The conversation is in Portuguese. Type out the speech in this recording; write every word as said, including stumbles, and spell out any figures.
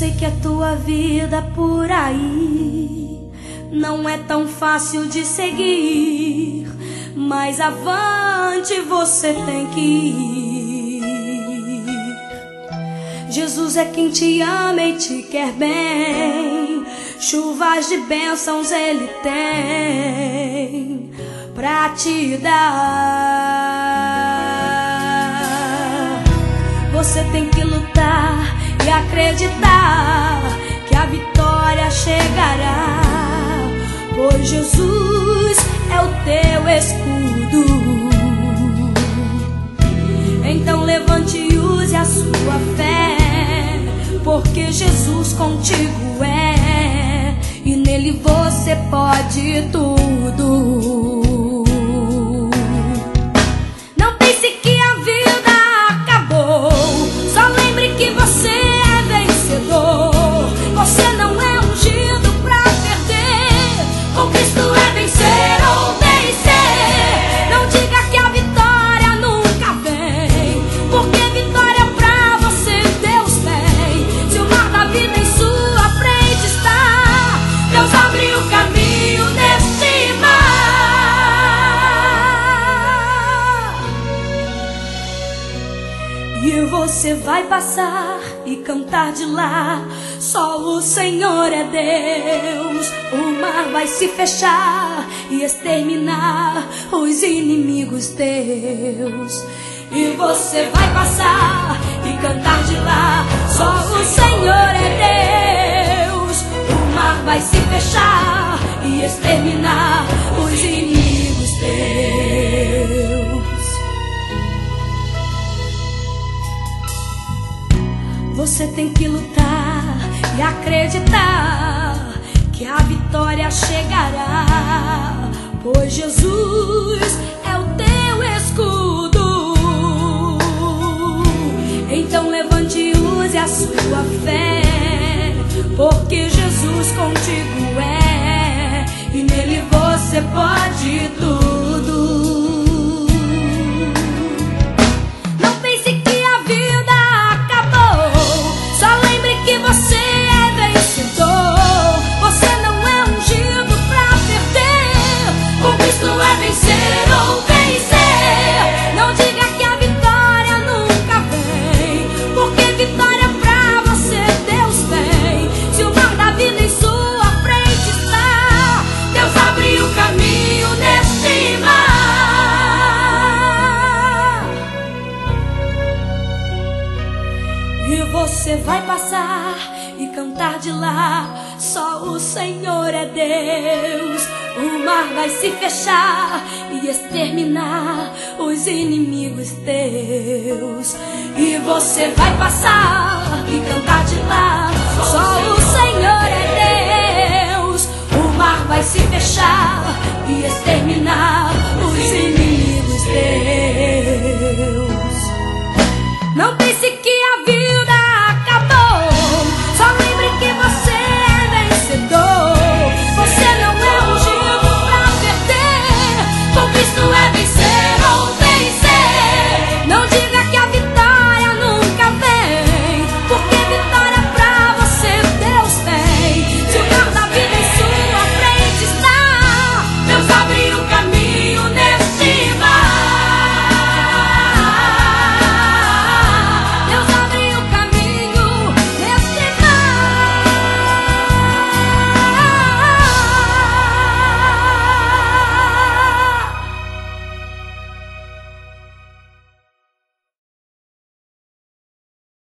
sei que a tua vida por aí não é tão fácil de seguir, mas avante você tem que ir. Jesus é quem te ama e te quer bem, chuvas de bênçãos Ele tem pra te dar. Você tem que lutar e acreditar que a vitória chegará, pois Jesus é o teu escudo. Então levante e use a sua fé, porque Jesus contigo é, e nele você pode tudo. Não pense que a vida acabou, só lembre que você é vencedor. Você não é ungido pra perder, com Cristo é vencer ou vencer. Não diga que a vitória nunca vem, porque vitória pra você Deus tem. Se o mar da vida em sua frente está, Deus abre o caminho neste mar. E você vai passar e cantar de lá, só o Senhor é Deus. O mar vai se fechar e exterminar os inimigos teus. E você vai passar e cantar de lá, só o Senhor é Deus. O mar vai se fechar e exterminar os inimigos teus. Você tem que lutar e acreditar que a vitória chegará, pois Jesus é o teu escudo. Então levante e use a sua fé, porque Jesus contigo é, e nele você pode tudo. Não pense que a vida acabou, só lembre que você é vencedor. Você não é ungido pra perder, com Cristo é vencer ou vencer. Não diga que a vitória nunca vem, porque vitória pra você Deus tem. Se o mar da vida em sua frente está, Deus abre o caminho neste mar. E você vai passar e cantar de lá, só o Senhor é Deus. O mar vai se fechar e exterminar os inimigos teus. E você vai passar e cantar de lá,